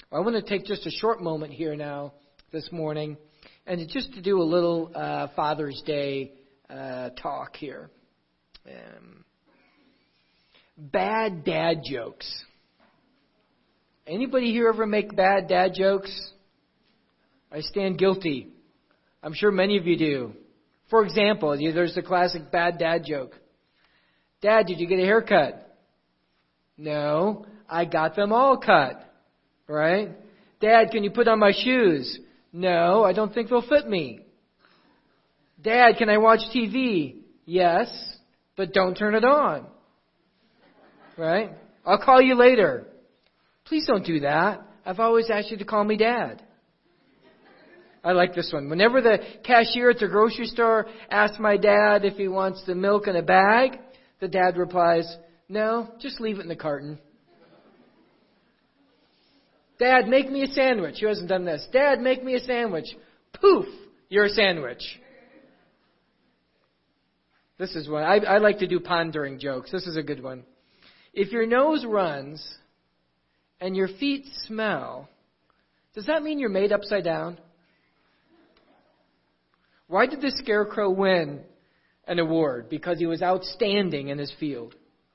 Well, I want to take just a short moment here now this morning and just to do a little Father's Day talk here. Bad dad jokes. Anybody here ever make bad dad jokes? I stand guilty. I'm sure many of you do. For example, there's the classic bad dad joke. Dad, did you get a haircut? No, I got them all cut. Right? Dad, can you put on my shoes? No, I don't think they'll fit me. Dad, can I watch TV? Yes, but don't turn it on. Right? I'll call you later. Please don't do that. I've always asked you to call me Dad. I like this one. Whenever the cashier at the grocery store asks my dad if he wants the milk in a bag, the dad replies, no, just leave it in the carton. Dad, make me a sandwich. Who hasn't done this? Dad, make me a sandwich. Poof, you're a sandwich. This is one. I like to do pondering jokes. This is a good one. If your nose runs and your feet smell, does that mean you're made upside down? Why did the scarecrow win an award? Because he was outstanding in his field.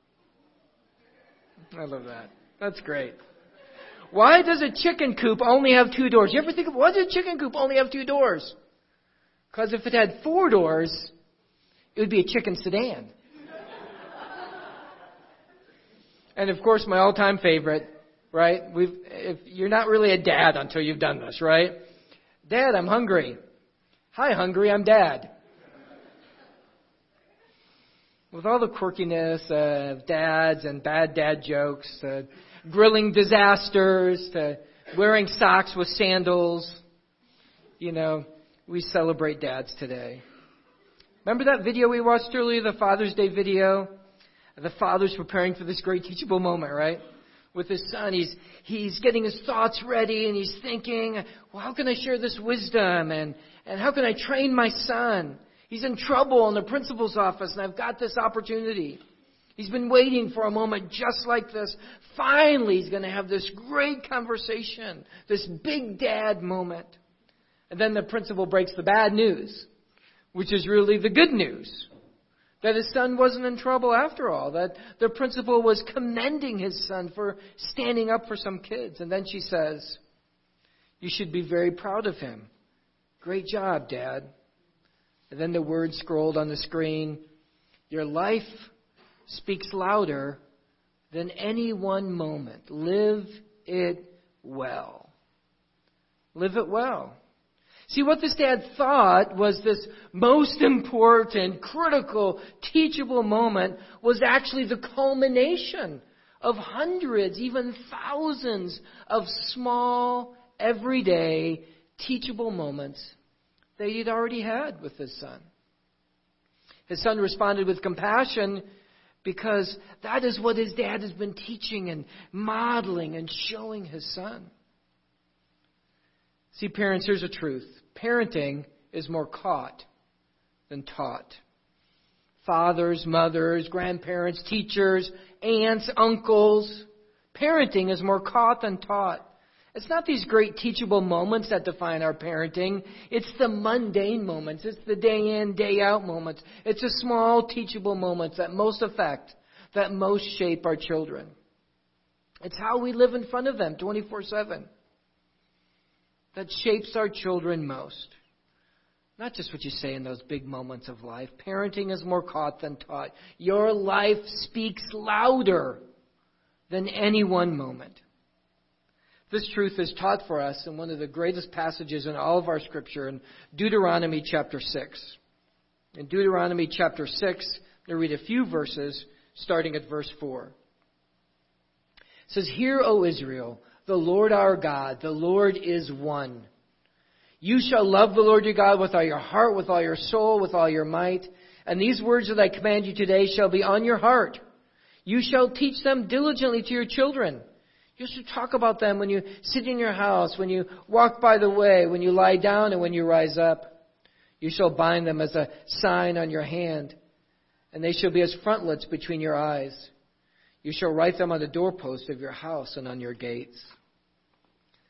I love that. That's great. Why does a chicken coop only have 2 doors? You ever think of why does a chicken coop only have 2 doors? Because if it had 4 doors, it would be a chicken sedan. And of course, my all-time favorite, right? If you're not really a dad until you've done this, right? Dad, I'm hungry. Hi, hungry, I'm Dad. With all the quirkiness of dads and bad dad jokes, grilling disasters, to wearing socks with sandals, we celebrate dads today. Remember that video we watched earlier, the Father's Day video? The father's preparing for this great teachable moment, right? With his son, he's getting his thoughts ready and he's thinking, well, how can I share this wisdom and how can I train my son? He's in trouble in the principal's office and I've got this opportunity. He's been waiting for a moment just like this. Finally, he's going to have this great conversation, this big dad moment. And then the principal breaks the bad news, which is really the good news. That his son wasn't in trouble after all. That the principal was commending his son for standing up for some kids. And then she says, you should be very proud of him. Great job, Dad. And then the words scrolled on the screen. Your life speaks louder than any one moment. Live it well. Live it well. See, what this dad thought was this most important, critical, teachable moment was actually the culmination of hundreds, even thousands of small, everyday, teachable moments that he'd already had with his son. His son responded with compassion because that is what his dad has been teaching and modeling and showing his son. See, parents, here's the truth. Parenting is more caught than taught. Fathers, mothers, grandparents, teachers, aunts, uncles. Parenting is more caught than taught. It's not these great teachable moments that define our parenting. It's the mundane moments. It's the day in, day out moments. It's the small teachable moments that most affect, that most shape our children. It's how we live in front of them 24/7. That shapes our children most. Not just what you say in those big moments of life. Parenting is more caught than taught. Your life speaks louder than any one moment. This truth is taught for us in one of the greatest passages in all of our Scripture, in Deuteronomy chapter 6. In Deuteronomy chapter 6, I'm going to read a few verses, starting at verse 4. It says, Hear, O Israel, the Lord our God, the Lord is one. You shall love the Lord your God with all your heart, with all your soul, with all your might. And these words that I command you today shall be on your heart. You shall teach them diligently to your children. You should talk about them when you sit in your house, when you walk by the way, when you lie down and when you rise up. You shall bind them as a sign on your hand, and they shall be as frontlets between your eyes. You shall write them on the doorposts of your house and on your gates.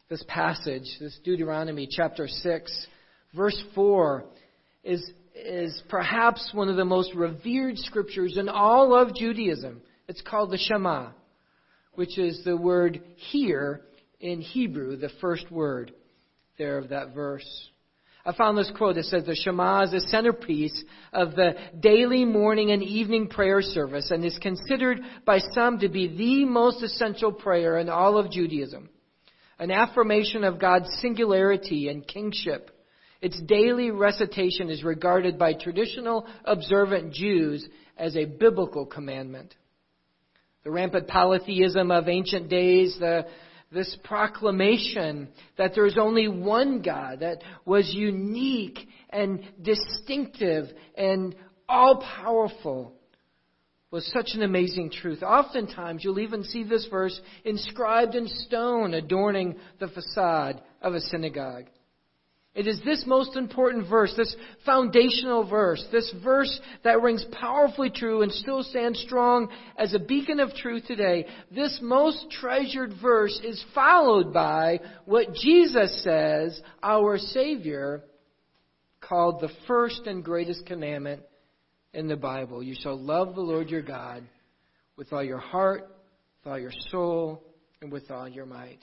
This passage, this Deuteronomy chapter 6, verse 4, is perhaps one of the most revered scriptures in all of Judaism. It's called the Shema, which is the word hear in Hebrew, the first word there of that verse. I found this quote. It says, the Shema is the centerpiece of the daily morning and evening prayer service and is considered by some to be the most essential prayer in all of Judaism. An affirmation of God's singularity and kingship. Its daily recitation is regarded by traditional observant Jews as a biblical commandment. The rampant polytheism of ancient days, this proclamation that there is only one God that was unique and distinctive and all-powerful, was such an amazing truth. Oftentimes, you'll even see this verse inscribed in stone adorning the facade of a synagogue. It is this most important verse, this foundational verse, this verse that rings powerfully true and still stands strong as a beacon of truth today. This most treasured verse is followed by what Jesus says, our Savior, called the first and greatest commandment in the Bible. You shall love the Lord your God with all your heart, with all your soul, and with all your might.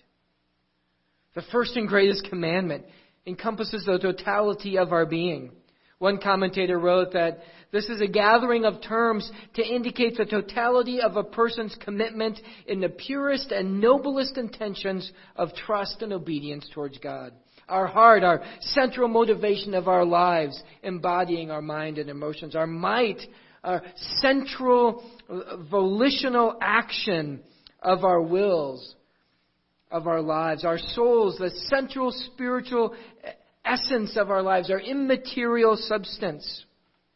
The first and greatest commandment encompasses the totality of our being. One commentator wrote that this is a gathering of terms to indicate the totality of a person's commitment in the purest and noblest intentions of trust and obedience towards God. Our heart, our central motivation of our lives, embodying our mind and emotions. Our might, our central volitional action of our wills, of our lives. Our souls, the central spiritual essence of our lives, our immaterial substance.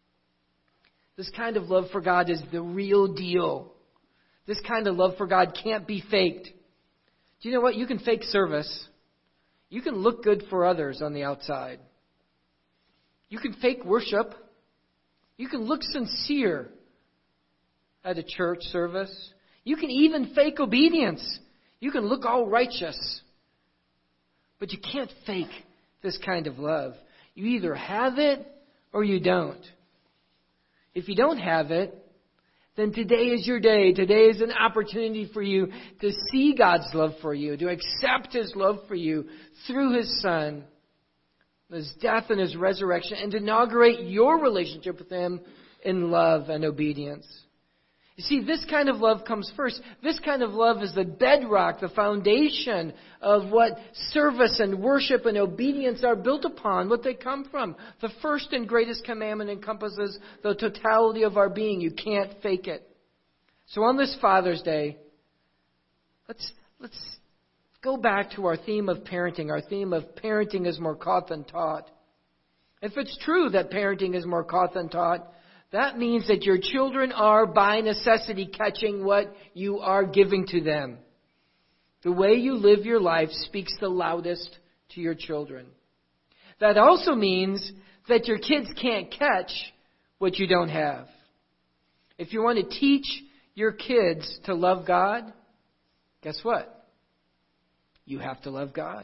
This kind of love for God is the real deal. This kind of love for God can't be faked. Do you know what? You can fake service. You can look good for others on the outside. You can fake worship. You can look sincere at a church service. You can even fake obedience. You can look all righteous. But you can't fake this kind of love. You either have it or you don't. If you don't have it, then today is your day. Today is an opportunity for you to see God's love for you, to accept His love for you through His Son, His death and His resurrection, and to inaugurate your relationship with Him in love and obedience. You see, this kind of love comes first. This kind of love is the bedrock, the foundation of what service and worship and obedience are built upon, what they come from. The first and greatest commandment encompasses the totality of our being. You can't fake it. So on this Father's Day, let's go back to our theme of parenting. Our theme of parenting is more caught than taught. If it's true that parenting is more caught than taught, that means that your children are, by necessity, catching what you are giving to them. The way you live your life speaks the loudest to your children. That also means that your kids can't catch what you don't have. If you want to teach your kids to love God, guess what? You have to love God.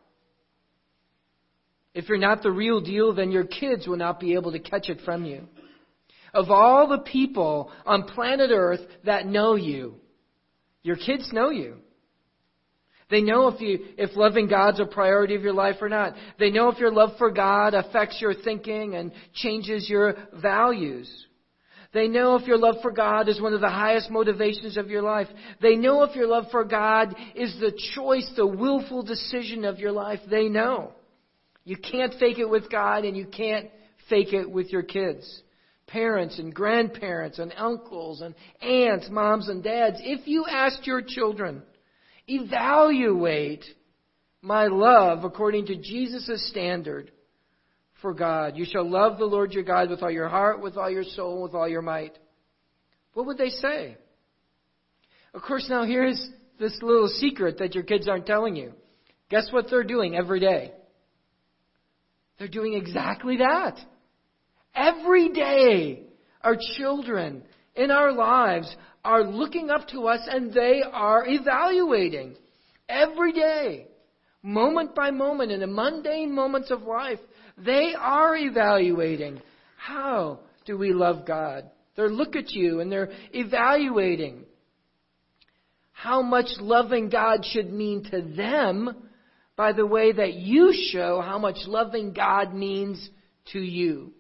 If you're not the real deal, then your kids will not be able to catch it from you. Of all the people on planet Earth that know you, your kids know you. They know if loving God's a priority of your life or not. They know if your love for God affects your thinking and changes your values. They know if your love for God is one of the highest motivations of your life. They know if your love for God is the choice, the willful decision of your life. They know. You can't fake it with God, and you can't fake it with your kids. Parents and grandparents and uncles and aunts, moms and dads, if you asked your children, evaluate my love according to Jesus' standard for God. You shall love the Lord your God with all your heart, with all your soul, with all your might. What would they say? Of course, now here's this little secret that your kids aren't telling you. Guess what they're doing every day? They're doing exactly that. Every day, our children in our lives are looking up to us and they are evaluating. Every day. moment by moment, in the mundane moments of life, they are evaluating, how do we love God? They look at you and they're evaluating how much loving God should mean to them by the way that you show how much loving God means to you.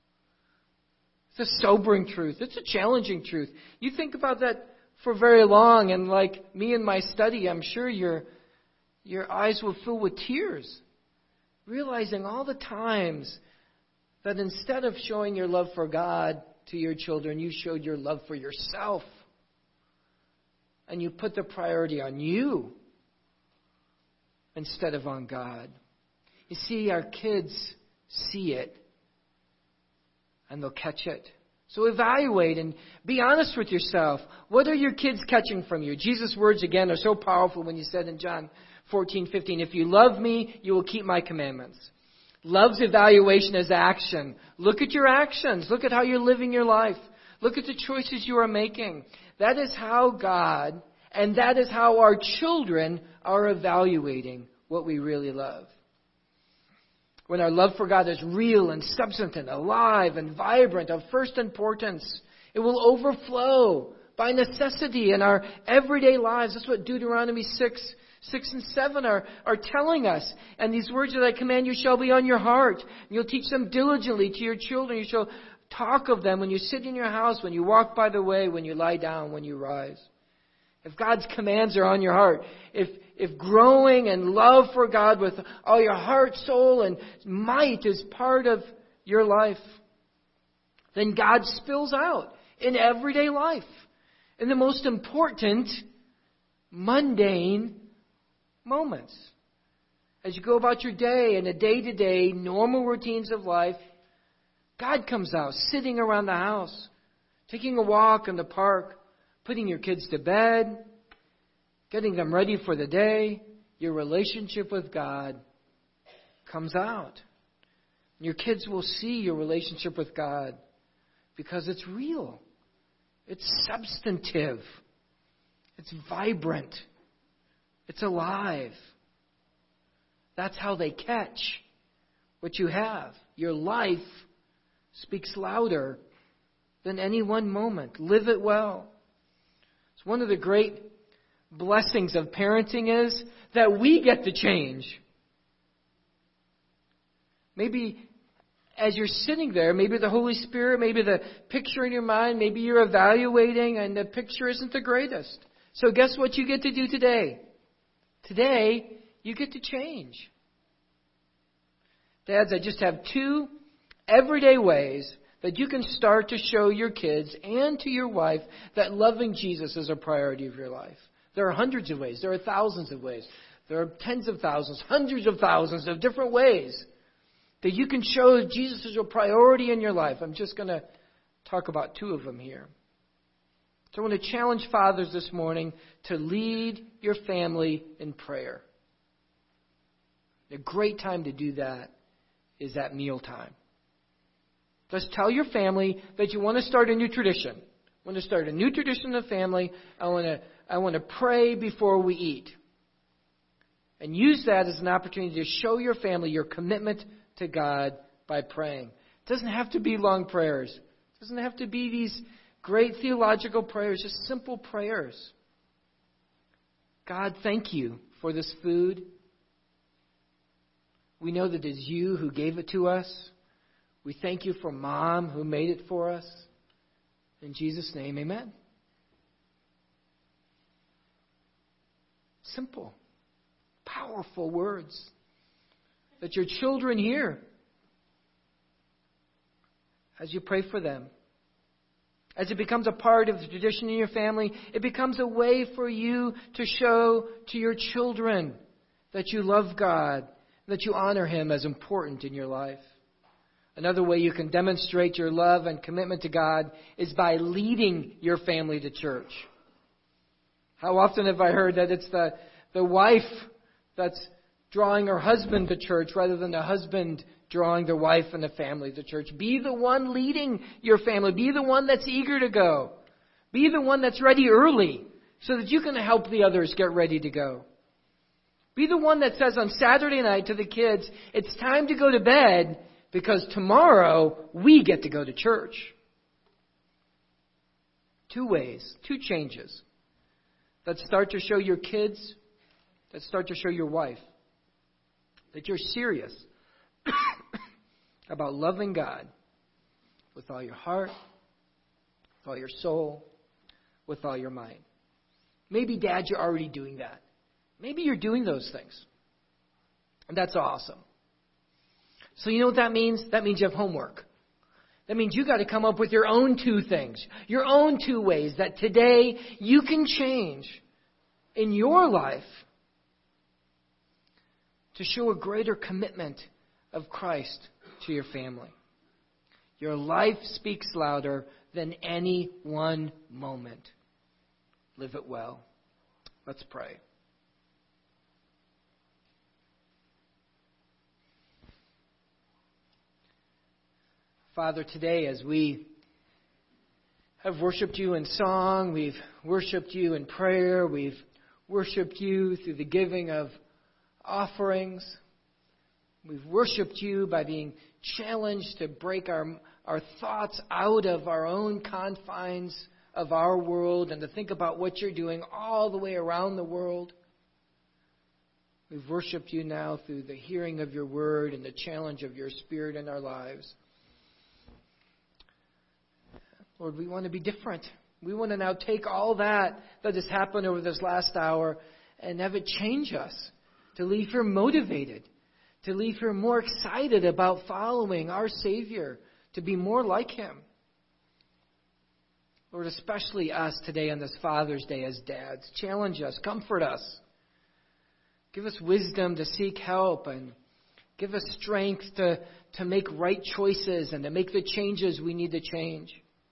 It's a sobering truth. It's a challenging truth. You think about that for very long, and like me in my study, I'm sure your eyes will fill with tears, realizing all the times that instead of showing your love for God to your children, you showed your love for yourself. And you put the priority on you instead of on God. You see, our kids see it, and they'll catch it. So evaluate and be honest with yourself. What are your kids catching from you? Jesus' words again are so powerful when He said in John 14:15, if you love me, you will keep my commandments. Love's evaluation is action. Look at your actions. Look at how you're living your life. Look at the choices you are making. That is how God and that is how our children are evaluating what we really love. When our love for God is real and substantive, alive and vibrant, of first importance, it will overflow by necessity in our everyday lives. That's what Deuteronomy 6 and 7 are telling us. And these words that I command you shall be on your heart. You'll teach them diligently to your children. You shall talk of them when you sit in your house, when you walk by the way, when you lie down, when you rise. If God's commands are on your heart, if growing in love for God with all your heart, soul, and might is part of your life, then God spills out in everyday life, in the most important, mundane moments. As you go about your day and the day-to-day normal routines of life, God comes out, sitting around the house, taking a walk in the park, putting your kids to bed, getting them ready for the day. Your relationship with God comes out. Your kids will see your relationship with God because it's real. It's substantive. It's vibrant. It's alive. That's how they catch what you have. Your life speaks louder than any one moment. Live it well. It's one of the great blessings of parenting is that we get to change. Maybe as you're sitting there, maybe the Holy Spirit, maybe the picture in your mind, maybe you're evaluating and the picture isn't the greatest. So guess what you get to do today? Today, you get to change. Dads, I just have 2 everyday ways that you can start to show your kids and to your wife that loving Jesus is a priority of your life. There are hundreds of ways. There are thousands of ways. There are tens of thousands, hundreds of thousands of different ways that you can show that Jesus is a priority in your life. I'm just going to talk about 2 of them here. So I want to challenge fathers this morning to lead your family in prayer. A great time to do that is at mealtime. Just tell your family that you want to start a new tradition. I want to start a new tradition in the family. I want to pray before we eat. And use that as an opportunity to show your family your commitment to God by praying. It doesn't have to be long prayers. It doesn't have to be these great theological prayers, just simple prayers. God, thank you for this food. We know that it's you who gave it to us. We thank you for Mom who made it for us. In Jesus' name, amen. Simple, powerful words that your children hear as you pray for them. As it becomes a part of the tradition in your family, it becomes a way for you to show to your children that you love God, that you honor Him as important in your life. Another way you can demonstrate your love and commitment to God is by leading your family to church. How often have I heard that it's the wife that's drawing her husband to church rather than the husband drawing the wife and the family to church? Be the one leading your family. Be the one that's eager to go. Be the one that's ready early so that you can help the others get ready to go. Be the one that says on Saturday night to the kids, it's time to go to bed because tomorrow we get to go to church. 2 ways, 2 changes that start to show your kids, that start to show your wife that you're serious about loving God with all your heart, with all your soul, with all your mind. Maybe, Dad, you're already doing that. Maybe you're doing those things. And that's awesome. So you know what that means? That means you have homework. That means you got to come up with your own 2 things, your own 2 ways that today you can change in your life to show a greater commitment of Christ to your family. Your life speaks louder than any one moment. Live it well. Let's pray. Father, today as we have worshiped you in song, we've worshiped you in prayer, we've worshiped you through the giving of offerings, we've worshiped you by being challenged to break our thoughts out of our own confines of our world and to think about what you're doing all the way around the world. We've worshiped you now through the hearing of your word and the challenge of your Spirit in our lives. Lord, we want to be different. We want to now take all that has happened over this last hour and have it change us, to leave here motivated, to leave here more excited about following our Savior, to be more like Him. Lord, especially us today on this Father's Day as dads, challenge us, comfort us. Give us wisdom to seek help and give us strength to make right choices and to make the changes we need to change.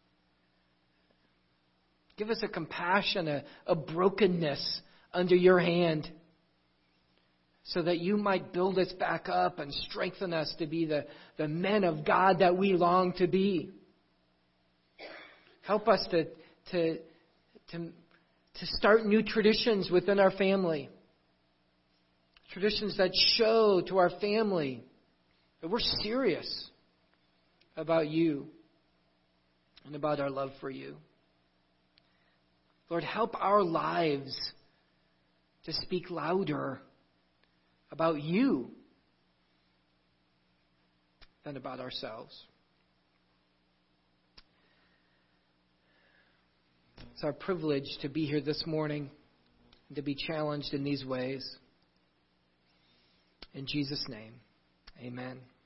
Give us a compassion, a brokenness under your hand so that you might build us back up and strengthen us to be the men of God that we long to be. Help us to start new traditions within our family. Traditions that show to our family that we're serious about you and about our love for you. Lord, help our lives to speak louder about you than about ourselves. It's our privilege to be here this morning and to be challenged in these ways. In Jesus' name, amen.